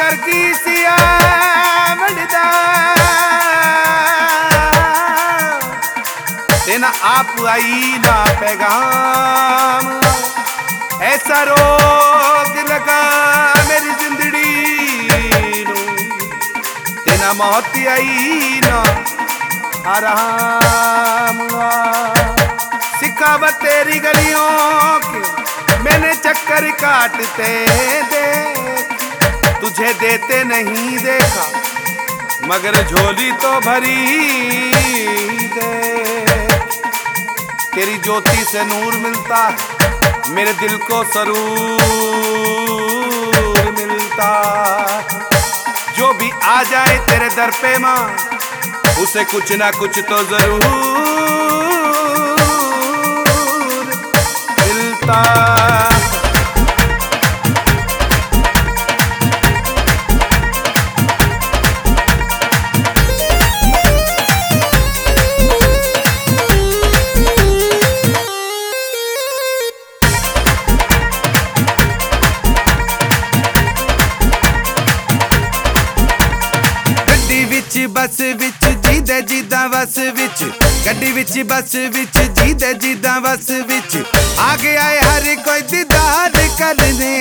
कर की सिया मंडदा तेना आप आई ना पैगाम ऐसा रोग लगा मेरी जिंदड़ी नू तेना मौत आई ना आराम सिखावत तेरी गलियों के मैंने चक्कर काटते देख तुझे देते नहीं देखा मगर झोली तो भरी देख तेरी ज्योति से नूर मिलता है मेरे दिल को सरूर मिलता जो भी आ जाए तेरे दर पे माँ उसे कुछ ना कुछ तो जरूर मिलता। बस विच जीदे जीदा बस विच गड्डी विच बस विच जीदे जीदा बस विच आ गया है हर कोई दीदार करने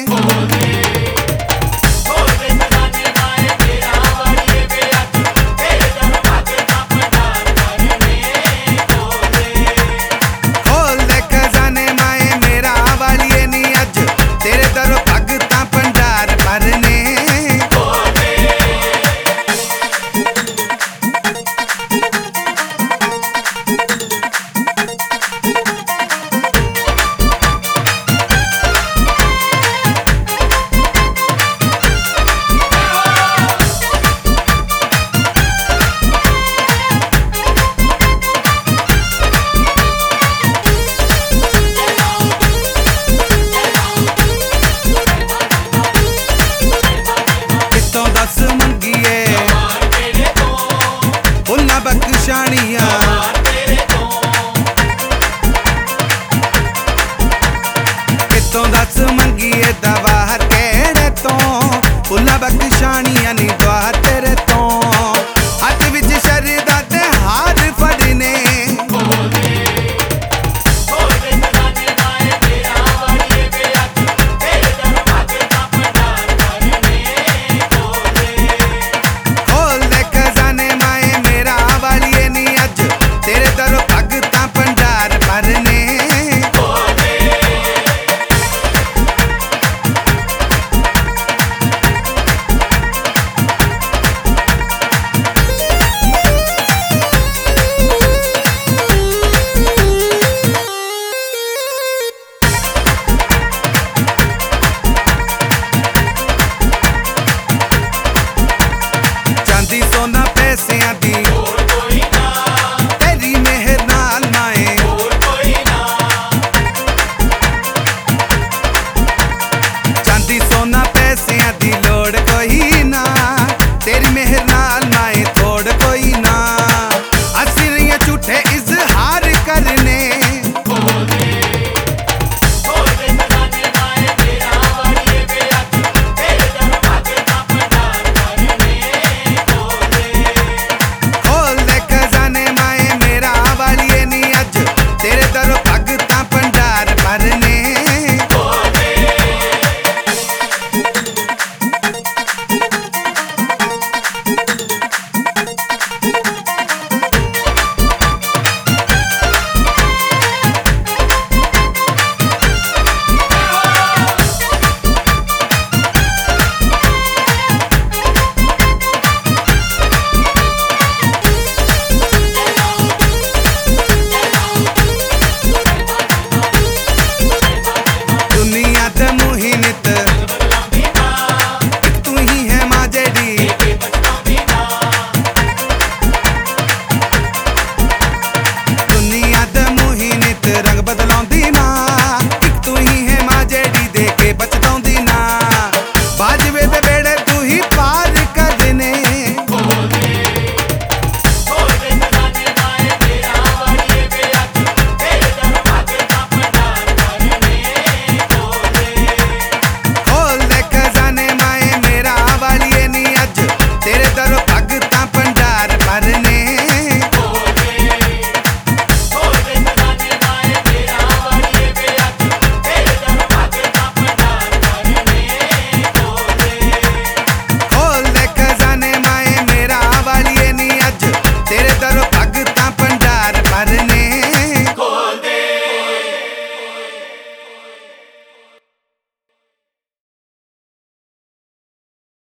खोल दे खजाने माए मेरा वाली नी अज तेरे दर भगता भंडार भरने बख्शानियां कितों दस मंगीए दवा